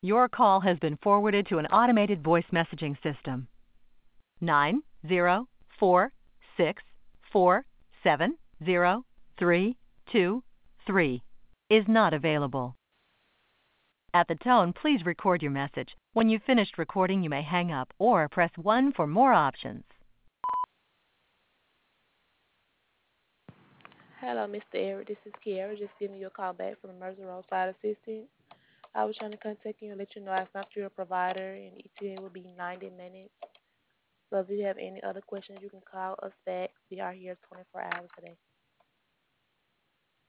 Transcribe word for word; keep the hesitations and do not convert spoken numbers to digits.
Your call has been forwarded to an automated voice messaging system. Nine zero four six four seven zero three two three is not available. At the tone, please record your message. When you've finished recording, you may hang up or press one for more options. Hello, Mister Eric. This is Kiara. Just giving you a call back from the Mercer Roadside Assistance. I was trying to contact you and let you know I found you a provider, and E T A will be ninety minutes. So if you have any other questions, you can call us back. We are here twenty-four hours a day.